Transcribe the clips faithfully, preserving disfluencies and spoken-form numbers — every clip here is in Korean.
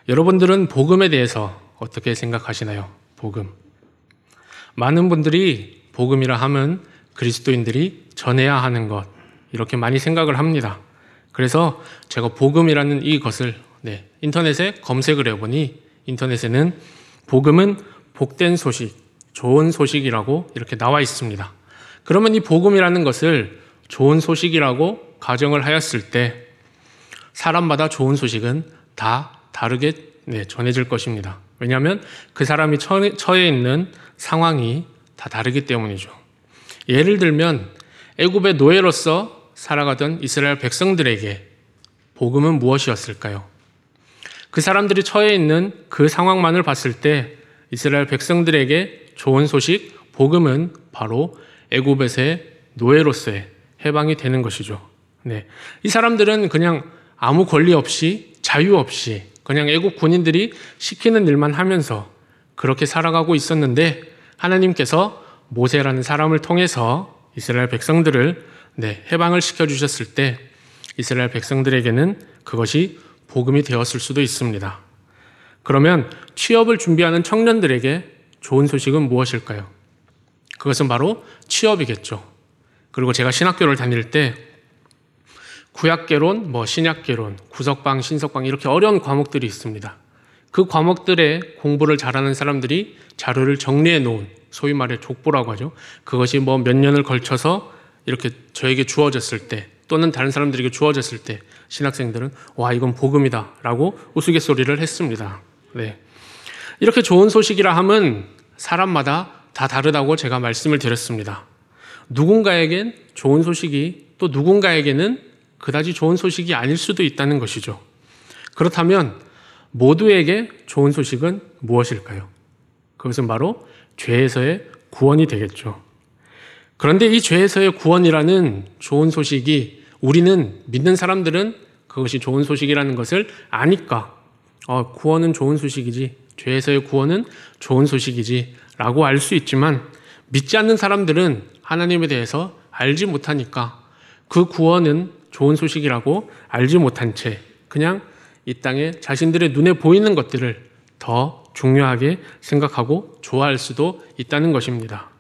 여러분들은 복음에 대해서 어떻게 생각하시나요? 복음. 많은 분들이 복음이라 하면 그리스도인들이 전해야 하는 것, 이렇게 많이 생각을 합니다. 그래서 제가 복음이라는 이것을 네, 인터넷에 검색을 해보니 인터넷에는 복음은 복된 소식, 좋은 소식이라고 이렇게 나와 있습니다. 그러면 이 복음이라는 것을 좋은 소식이라고 가정을 하였을 때 사람마다 좋은 소식은 다 다르게 네, 전해질 것입니다. 왜냐하면 그 사람이 처해 있는 상황이 다 다르기 때문이죠. 예를 들면 애굽의 노예로서 살아가던 이스라엘 백성들에게 복음은 무엇이었을까요? 그 사람들이 처해 있는 그 상황만을 봤을 때 이스라엘 백성들에게 좋은 소식, 복음은 바로 애굽에서의 노예로서의 해방이 되는 것이죠. 네, 이 사람들은 그냥 아무 권리 없이 자유 없이 그냥 애국 군인들이 시키는 일만 하면서 그렇게 살아가고 있었는데 하나님께서 모세라는 사람을 통해서 이스라엘 백성들을 네, 해방을 시켜주셨을 때 이스라엘 백성들에게는 그것이 복음이 되었을 수도 있습니다. 그러면 취업을 준비하는 청년들에게 좋은 소식은 무엇일까요? 그것은 바로 취업이겠죠. 그리고 제가 신학교를 다닐 때 구약개론, 뭐 신약개론, 구석방, 신석방 이렇게 어려운 과목들이 있습니다. 그 과목들의 공부를 잘하는 사람들이 자료를 정리해 놓은 소위 말해 족보라고 하죠. 그것이 뭐 몇 년을 걸쳐서 이렇게 저에게 주어졌을 때 또는 다른 사람들에게 주어졌을 때 신학생들은 와 이건 복음이다 라고 우스갯소리를 했습니다. 네. 이렇게 좋은 소식이라 함은 사람마다 다 다르다고 제가 말씀을 드렸습니다. 누군가에겐 좋은 소식이 또 누군가에게는 그다지 좋은 소식이 아닐 수도 있다는 것이죠. 그렇다면 모두에게 좋은 소식은 무엇일까요? 그것은 바로 죄에서의 구원이 되겠죠. 그런데 이 죄에서의 구원이라는 좋은 소식이 우리는 믿는 사람들은 그것이 좋은 소식이라는 것을 아니까 어, 구원은 좋은 소식이지, 죄에서의 구원은 좋은 소식이지 라고 알 수 있지만 믿지 않는 사람들은 하나님에 대해서 알지 못하니까 그 구원은 좋은 소식이라고 알지 못한 채 그냥 이 땅에 자신들의 눈에 보이는 것들을 더 중요하게 생각하고 좋아할 수도 있다는 것입니다.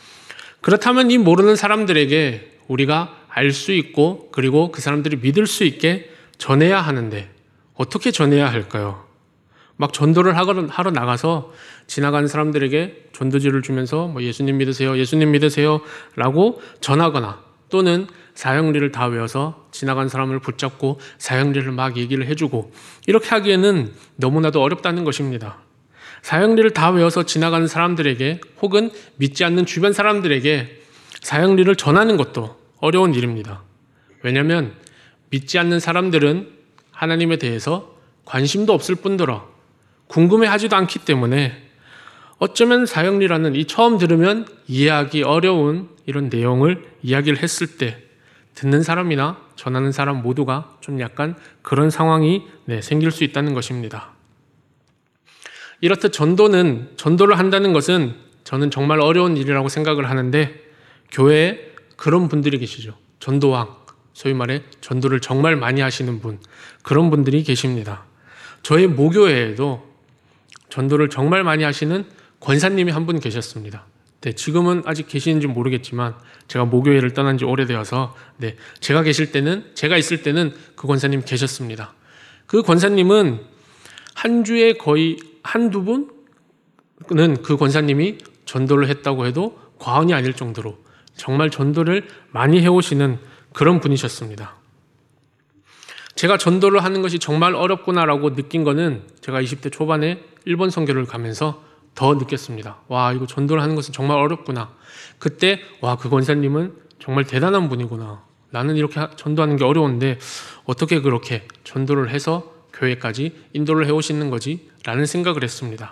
그렇다면 이 모르는 사람들에게 우리가 알 수 있고 그리고 그 사람들이 믿을 수 있게 전해야 하는데 어떻게 전해야 할까요? 막 전도를 하러 나가서 지나가는 사람들에게 전도지를 주면서 뭐 예수님 믿으세요, 예수님 믿으세요 라고 전하거나 또는 사형리를 다 외워서 지나간 사람을 붙잡고 사형리를 막 얘기를 해주고 이렇게 하기에는 너무나도 어렵다는 것입니다. 사형리를 다 외워서 지나가는 사람들에게 혹은 믿지 않는 주변 사람들에게 사형리를 전하는 것도 어려운 일입니다. 왜냐하면 믿지 않는 사람들은 하나님에 대해서 관심도 없을 뿐더러 궁금해하지도 않기 때문에 어쩌면 사형리라는 이 처음 들으면 이해하기 어려운 이런 내용을 이야기를 했을 때 듣는 사람이나 전하는 사람 모두가 좀 약간 그런 상황이 네, 생길 수 있다는 것입니다. 이렇듯 전도는 전도를 한다는 것은 저는 정말 어려운 일이라고 생각을 하는데 교회에 그런 분들이 계시죠. 전도왕, 소위 말해 전도를 정말 많이 하시는 분, 그런 분들이 계십니다. 저희 모교회에도 전도를 정말 많이 하시는 권사님이 한 분 계셨습니다. 네, 지금은 아직 계시는지 모르겠지만 제가 모교회를 떠난 지 오래되어서 네, 제가 계실 때는 제가 있을 때는 그 권사님 계셨습니다. 그 권사님은 한 주에 거의 한두 분은 그 권사님이 전도를 했다고 해도 과언이 아닐 정도로 정말 전도를 많이 해오시는 그런 분이셨습니다. 제가 전도를 하는 것이 정말 어렵구나라고 느낀 거는 제가 이십 대 초반에 일본 선교를 가면서 더 느꼈습니다. 와, 이거 전도를 하는 것은 정말 어렵구나. 그때 와, 그 권사님은 정말 대단한 분이구나. 나는 이렇게 전도하는 게 어려운데 어떻게 그렇게 전도를 해서 교회까지 인도를 해오시는 거지? 라는 생각을 했습니다.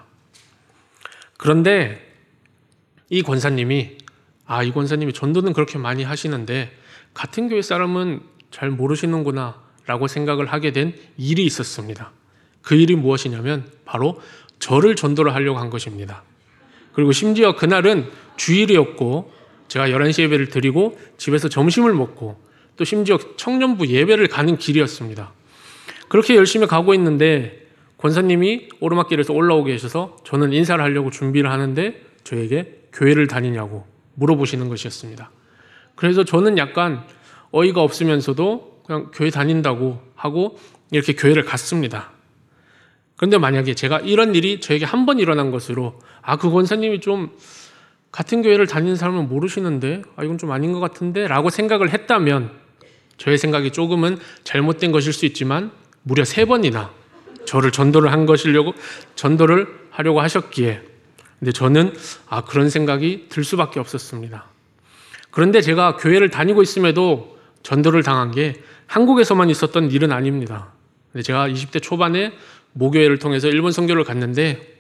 그런데 이 권사님이 아, 이 권사님이 전도는 그렇게 많이 하시는데 같은 교회 사람은 잘 모르시는구나 라고 생각을 하게 된 일이 있었습니다. 그 일이 무엇이냐면 바로 저를 전도를 하려고 한 것입니다. 그리고 심지어 그날은 주일이었고 제가 열한 시 예배를 드리고 집에서 점심을 먹고 또 심지어 청년부 예배를 가는 길이었습니다. 그렇게 열심히 가고 있는데 권사님이 오르막길에서 올라오게 하셔서 저는 인사를 하려고 준비를 하는데 저에게 교회를 다니냐고 물어보시는 것이었습니다. 그래서 저는 약간 어이가 없으면서도 그냥 교회 다닌다고 하고 이렇게 교회를 갔습니다. 그런데 만약에 제가 이런 일이 저에게 한 번 일어난 것으로 아, 그 권사님이 좀 같은 교회를 다니는 사람은 모르시는데 아, 이건 좀 아닌 것 같은데 라고 생각을 했다면 저의 생각이 조금은 잘못된 것일 수 있지만 무려 세 번이나 저를 전도를 한 것이려고 전도를 하려고 하셨기에 근데 저는 아, 그런 생각이 들 수밖에 없었습니다. 그런데 제가 교회를 다니고 있음에도 전도를 당한 게 한국에서만 있었던 일은 아닙니다. 근데 제가 이십 대 초반에 모교회를 통해서 일본 선교를 갔는데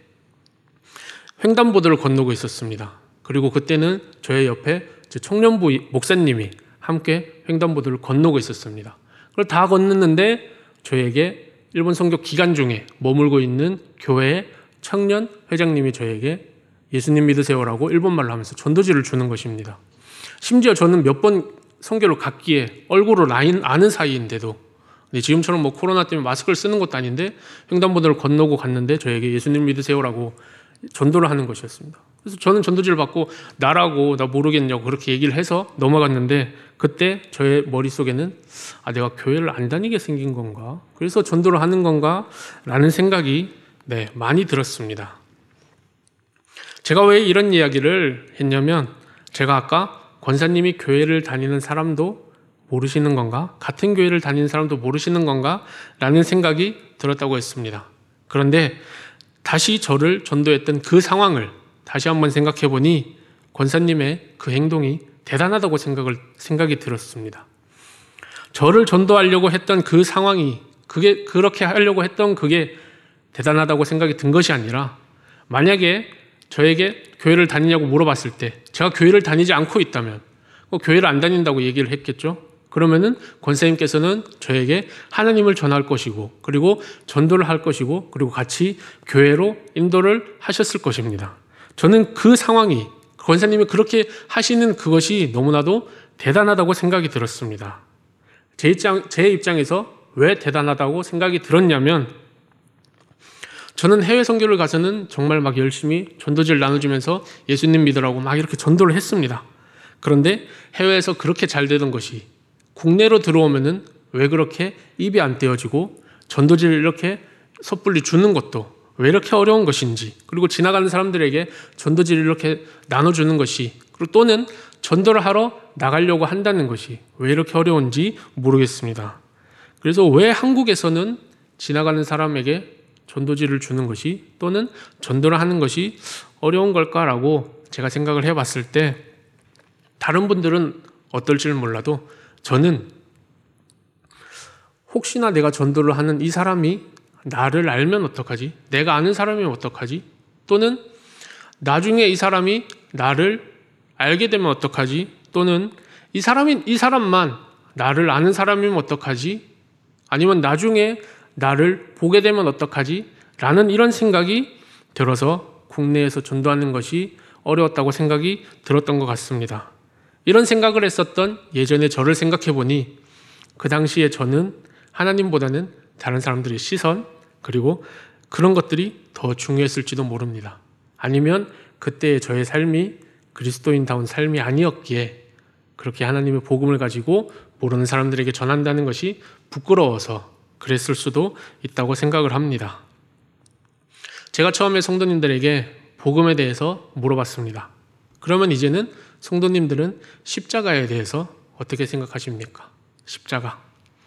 횡단보도를 건너고 있었습니다. 그리고 그때는 저의 옆에 청년부 목사님이 함께 횡단보도를 건너고 있었습니다. 그걸 다 건넜는데 저에게 일본 선교 기간 중에 머물고 있는 교회의 청년 회장님이 저에게 예수님 믿으세요라고 일본말로 하면서 전도지를 주는 것입니다. 심지어 저는 몇 번 선교를 갔기에 얼굴을 아는 사이인데도 근데 지금처럼 뭐 코로나 때문에 마스크를 쓰는 것도 아닌데 횡단보도를 건너고 갔는데 저에게 예수님 믿으세요라고 전도를 하는 것이었습니다. 그래서 저는 전도지를 받고 나라고 나 모르겠냐고 그렇게 얘기를 해서 넘어갔는데 그때 저의 머릿속에는 아, 내가 교회를 안 다니게 생긴 건가? 그래서 전도를 하는 건가? 라는 생각이 네, 많이 들었습니다. 제가 왜 이런 이야기를 했냐면 제가 아까 권사님이 교회를 다니는 사람도 모르시는 건가? 같은 교회를 다니는 사람도 모르시는 건가? 라는 생각이 들었다고 했습니다. 그런데 다시 저를 전도했던 그 상황을 다시 한번 생각해 보니 권사님의 그 행동이 대단하다고 생각을, 생각이 들었습니다. 저를 전도하려고 했던 그 상황이 그게 그렇게 하려고 했던 그게 대단하다고 생각이 든 것이 아니라 만약에 저에게 교회를 다니냐고 물어봤을 때 제가 교회를 다니지 않고 있다면 교회를 안 다닌다고 얘기를 했겠죠. 그러면은 권사님께서는 저에게 하나님을 전할 것이고 그리고 전도를 할 것이고 그리고 같이 교회로 인도를 하셨을 것입니다. 저는 그 상황이 권사님이 그렇게 하시는 그것이 너무나도 대단하다고 생각이 들었습니다. 제 입장, 제 입장에서 왜 대단하다고 생각이 들었냐면 저는 해외 선교를 가서는 정말 막 열심히 전도지를 나눠주면서 예수님 믿으라고 막 이렇게 전도를 했습니다. 그런데 해외에서 그렇게 잘 되던 것이 국내로 들어오면은 왜 그렇게 입이 안 떼어지고 전도지를 이렇게 섣불리 주는 것도 왜 이렇게 어려운 것인지 그리고 지나가는 사람들에게 전도지를 이렇게 나눠주는 것이 그리고 또는 전도를 하러 나가려고 한다는 것이 왜 이렇게 어려운지 모르겠습니다. 그래서 왜 한국에서는 지나가는 사람에게 전도지를 주는 것이 또는 전도를 하는 것이 어려운 걸까라고 제가 생각을 해봤을 때 다른 분들은 어떨지는 몰라도 저는 혹시나 내가 전도를 하는 이 사람이 나를 알면 어떡하지? 내가 아는 사람이면 어떡하지? 또는 나중에 이 사람이 나를 알게 되면 어떡하지? 또는 이 사람이 이 사람만 나를 아는 사람이면 어떡하지? 아니면 나중에 나를 보게 되면 어떡하지? 라는 이런 생각이 들어서 국내에서 전도하는 것이 어려웠다고 생각이 들었던 것 같습니다. 이런 생각을 했었던 예전의 저를 생각해 보니 그 당시에 저는 하나님보다는 다른 사람들의 시선 그리고 그런 것들이 더 중요했을지도 모릅니다. 아니면 그때의 저의 삶이 그리스도인다운 삶이 아니었기에 그렇게 하나님의 복음을 가지고 모르는 사람들에게 전한다는 것이 부끄러워서 그랬을 수도 있다고 생각을 합니다. 제가 처음에 성도님들에게 복음에 대해서 물어봤습니다. 그러면 이제는 성도님들은 십자가에 대해서 어떻게 생각하십니까? 십자가.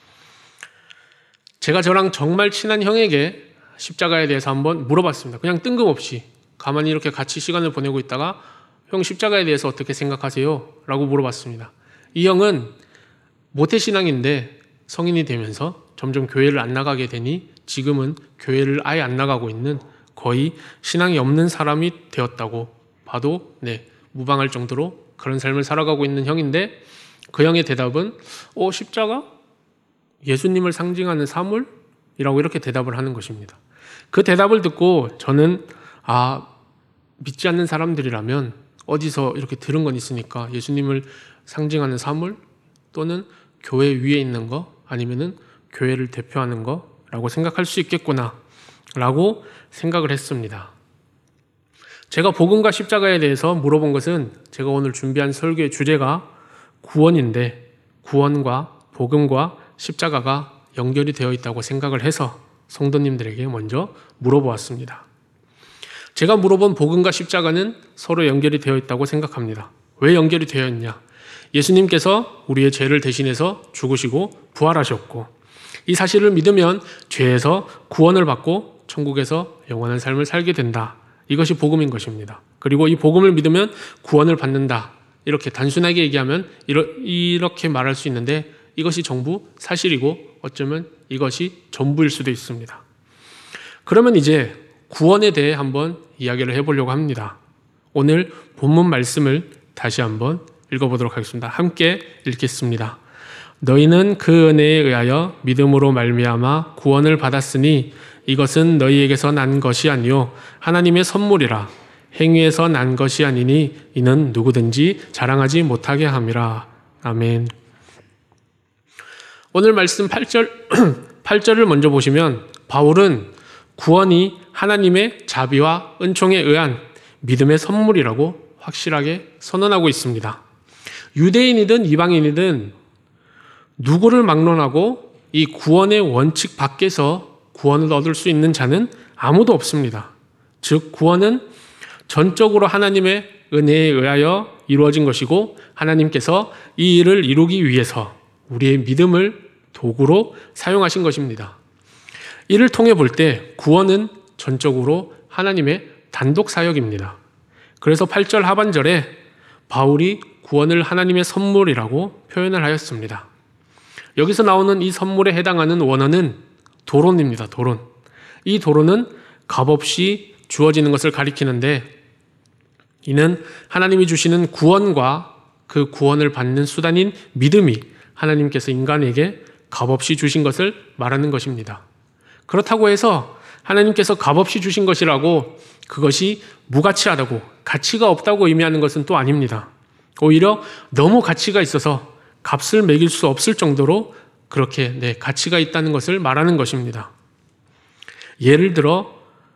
제가 저랑 정말 친한 형에게 십자가에 대해서 한번 물어봤습니다. 그냥 뜬금없이 가만히 이렇게 같이 시간을 보내고 있다가 형 십자가에 대해서 어떻게 생각하세요? 라고 물어봤습니다. 이 형은 모태신앙인데 성인이 되면서 점점 교회를 안 나가게 되니 지금은 교회를 아예 안 나가고 있는 거의 신앙이 없는 사람이 되었다고 봐도 네, 무방할 정도로 그런 삶을 살아가고 있는 형인데 그 형의 대답은 어, 십자가? 예수님을 상징하는 사물이라고 이렇게 대답을 하는 것입니다. 그 대답을 듣고 저는 아, 믿지 않는 사람들이라면 어디서 이렇게 들은 건 있으니까 예수님을 상징하는 사물 또는 교회 위에 있는 거 아니면은 교회를 대표하는 거라고 생각할 수 있겠구나 라고 생각을 했습니다. 제가 복음과 십자가에 대해서 물어본 것은 제가 오늘 준비한 설교의 주제가 구원인데 구원과 복음과 십자가가 연결이 되어 있다고 생각을 해서 성도님들에게 먼저 물어보았습니다. 제가 물어본 복음과 십자가는 서로 연결이 되어 있다고 생각합니다. 왜 연결이 되어 있냐? 예수님께서 우리의 죄를 대신해서 죽으시고 부활하셨고 이 사실을 믿으면 죄에서 구원을 받고 천국에서 영원한 삶을 살게 된다. 이것이 복음인 것입니다. 그리고 이 복음을 믿으면 구원을 받는다. 이렇게 단순하게 얘기하면 이렇게 말할 수 있는데 이것이 전부 사실이고 어쩌면 이것이 전부일 수도 있습니다. 그러면 이제 구원에 대해 한번 이야기를 해보려고 합니다. 오늘 본문 말씀을 다시 한번 읽어보도록 하겠습니다. 함께 읽겠습니다. 너희는 그 은혜에 의하여 믿음으로 말미암아 구원을 받았으니 이것은 너희에게서 난 것이 아니요 하나님의 선물이라. 행위에서 난 것이 아니니 이는 누구든지 자랑하지 못하게 함이라. 아멘. 오늘 말씀 팔 절, 팔 절을 먼저 보시면 바울은 구원이 하나님의 자비와 은총에 의한 믿음의 선물이라고 확실하게 선언하고 있습니다. 유대인이든 이방인이든 누구를 막론하고 이 구원의 원칙 밖에서 구원을 얻을 수 있는 자는 아무도 없습니다. 즉 구원은 전적으로 하나님의 은혜에 의하여 이루어진 것이고 하나님께서 이 일을 이루기 위해서 우리의 믿음을 도구로 사용하신 것입니다. 이를 통해 볼 때 구원은 전적으로 하나님의 단독 사역입니다. 그래서 팔 절 하반절에 바울이 구원을 하나님의 선물이라고 표현을 하였습니다. 여기서 나오는 이 선물에 해당하는 원어는 도론입니다. 도론. 이 도론은 값없이 주어지는 것을 가리키는데 이는 하나님이 주시는 구원과 그 구원을 받는 수단인 믿음이 하나님께서 인간에게 값없이 주신 것을 말하는 것입니다. 그렇다고 해서 하나님께서 값없이 주신 것이라고 그것이 무가치하다고 가치가 없다고 의미하는 것은 또 아닙니다. 오히려 너무 가치가 있어서 값을 매길 수 없을 정도로 그렇게 네, 가치가 있다는 것을 말하는 것입니다. 예를 들어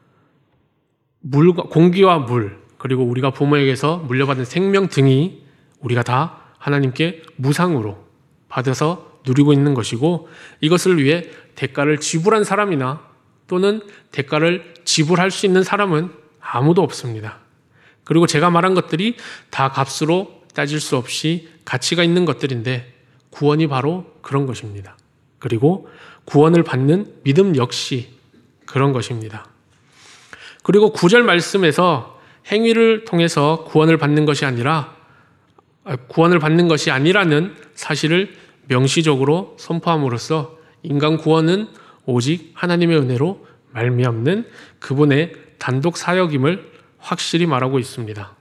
물과, 공기와 물 그리고 우리가 부모에게서 물려받은 생명 등이 우리가 다 하나님께 무상으로 받아서 누리고 있는 것이고 이것을 위해 대가를 지불한 사람이나 또는 대가를 지불할 수 있는 사람은 아무도 없습니다. 그리고 제가 말한 것들이 다 값으로 따질 수 없이 가치가 있는 것들인데 구원이 바로 그런 것입니다. 그리고 구원을 받는 믿음 역시 그런 것입니다. 그리고 구 절 말씀에서 행위를 통해서 구원을 받는 것이 아니라 구원을 받는 것이 아니라는 사실을 명시적으로 선포함으로써 인간 구원은 오직 하나님의 은혜로 말미암는 그분의 단독 사역임을 확실히 말하고 있습니다.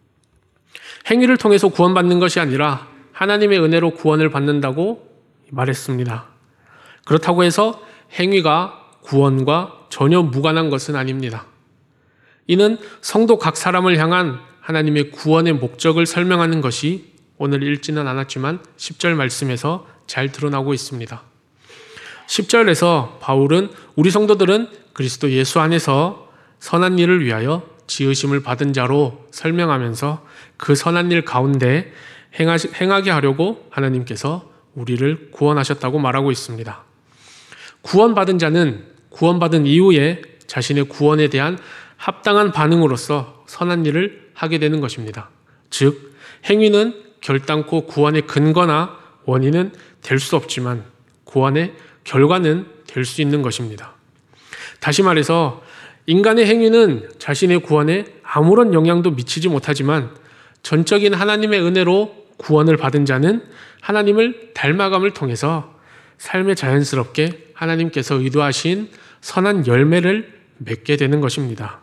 행위를 통해서 구원받는 것이 아니라 하나님의 은혜로 구원을 받는다고 말했습니다. 그렇다고 해서 행위가 구원과 전혀 무관한 것은 아닙니다. 이는 성도 각 사람을 향한 하나님의 구원의 목적을 설명하는 것이 오늘 읽지는 않았지만 십 절 말씀에서 잘 드러나고 있습니다. 십 절에서 바울은 우리 성도들은 그리스도 예수 안에서 선한 일을 위하여 지으심을 받은 자로 설명하면서 그 선한 일 가운데 행하게 하려고 하나님께서 우리를 구원하셨다고 말하고 있습니다. 구원받은 자는 구원받은 이후에 자신의 구원에 대한 합당한 반응으로서 선한 일을 하게 되는 것입니다. 즉 행위는 결단코 구원의 근거나 원인은 될 수 없지만 구원의 결과는 될 수 있는 것입니다. 다시 말해서 인간의 행위는 자신의 구원에 아무런 영향도 미치지 못하지만 전적인 하나님의 은혜로 구원을 받은 자는 하나님을 닮아감을 통해서 삶에 자연스럽게 하나님께서 의도하신 선한 열매를 맺게 되는 것입니다.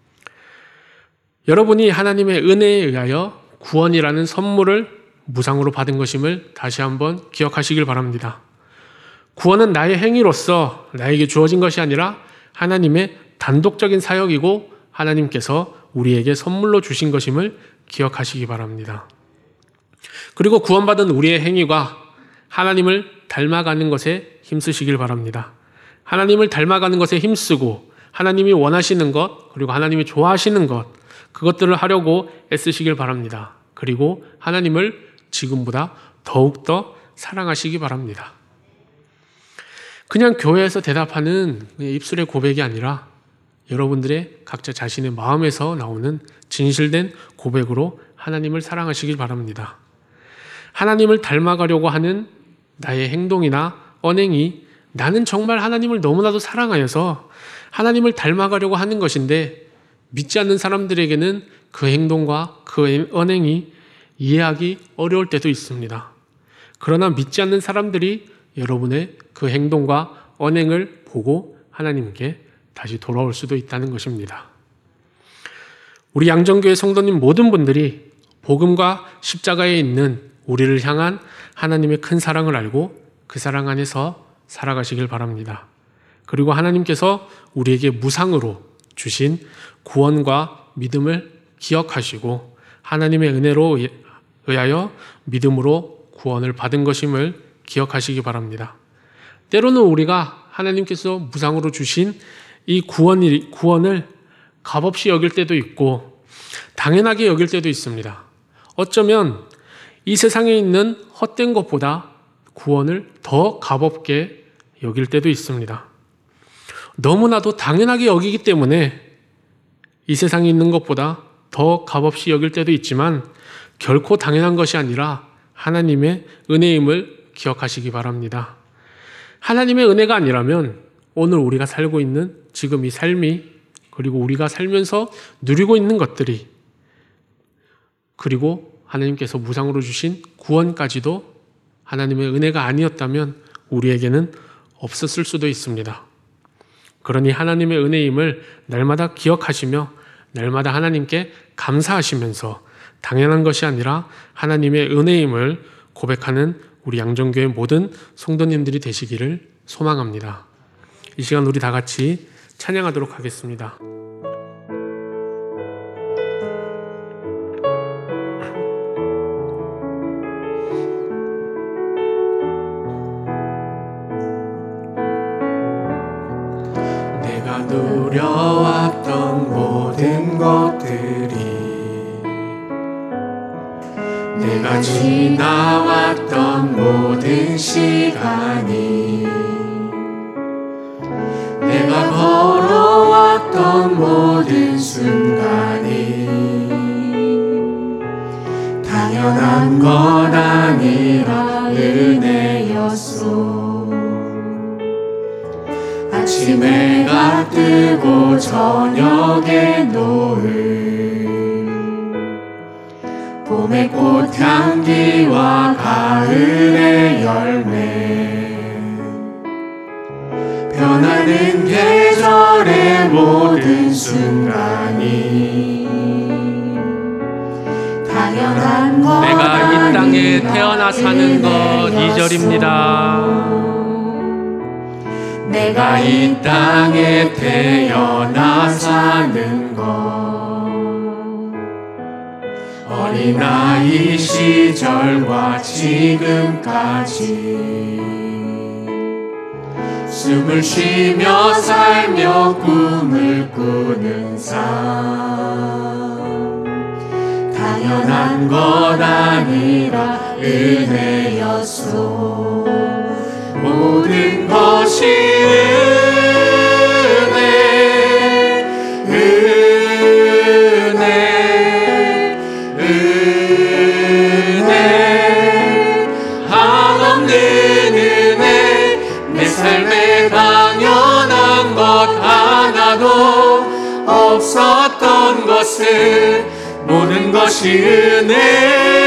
여러분이 하나님의 은혜에 의하여 구원이라는 선물을 무상으로 받은 것임을 다시 한번 기억하시길 바랍니다. 구원은 나의 행위로서 나에게 주어진 것이 아니라 하나님의 단독적인 사역이고 하나님께서 우리에게 선물로 주신 것임을 기억하시기 바랍니다. 그리고 구원받은 우리의 행위가 하나님을 닮아가는 것에 힘쓰시길 바랍니다. 하나님을 닮아가는 것에 힘쓰고 하나님이 원하시는 것, 그리고 하나님이 좋아하시는 것, 그것들을 하려고 애쓰시길 바랍니다. 그리고 하나님을 지금보다 더욱더 사랑하시기 바랍니다. 그냥 교회에서 대답하는 입술의 고백이 아니라 여러분들의 각자 자신의 마음에서 나오는 진실된 고백으로 하나님을 사랑하시길 바랍니다. 하나님을 닮아가려고 하는 나의 행동이나 언행이 나는 정말 하나님을 너무나도 사랑하여서 하나님을 닮아가려고 하는 것인데 믿지 않는 사람들에게는 그 행동과 그 언행이 이해하기 어려울 때도 있습니다. 그러나 믿지 않는 사람들이 여러분의 그 행동과 언행을 보고 하나님께 다시 돌아올 수도 있다는 것입니다. 우리 양정교회 성도님 모든 분들이 복음과 십자가에 있는 우리를 향한 하나님의 큰 사랑을 알고 그 사랑 안에서 살아가시길 바랍니다. 그리고 하나님께서 우리에게 무상으로 주신 구원과 믿음을 기억하시고 하나님의 은혜로 의하여 믿음으로 구원을 받은 것임을 기억하시기 바랍니다. 때로는 우리가 하나님께서 무상으로 주신 이 구원이, 구원을 값없이 여길 때도 있고 당연하게 여길 때도 있습니다. 어쩌면 이 세상에 있는 헛된 것보다 구원을 더 값없게 여길 때도 있습니다. 너무나도 당연하게 여기기 때문에 이 세상에 있는 것보다 더 값없이 여길 때도 있지만 결코 당연한 것이 아니라 하나님의 은혜임을 기억하시기 바랍니다. 하나님의 은혜가 아니라면 오늘 우리가 살고 있는 지금 이 삶이 그리고 우리가 살면서 누리고 있는 것들이 그리고 하나님께서 무상으로 주신 구원까지도 하나님의 은혜가 아니었다면 우리에게는 없었을 수도 있습니다. 그러니 하나님의 은혜임을 날마다 기억하시며 날마다 하나님께 감사하시면서 당연한 것이 아니라 하나님의 은혜임을 고백하는 우리 양정교회 모든 성도님들이 되시기를 소망합니다. 이 시간 우리 다 같이 찬양하도록 하겠습니다. 내가 누려왔던 모든 것들이 내가 지나왔던 모든 시간이 내가 걸어왔던 모든 순간이 당연한 것 아니라 은혜였소. 아침에 해가 뜨고 저녁에 노을 봄의 꽃향기와 가을의 열매 변하는 계절의 모든 순간이 당연한 것 내가 이 땅에 태어나 사는 것 이 절입니다. 내가 이 땅에 태어나 사는 것 어린아이 시절과 지금까지 숨을 쉬며 살며 꿈을 꾸는 삶 당연한 것 아니라 은혜였소. 모든 것이 은혜 은혜 은혜 한없는 은혜 내 삶에 당연한 것 하나도 없었던 것을 모든 것이 은혜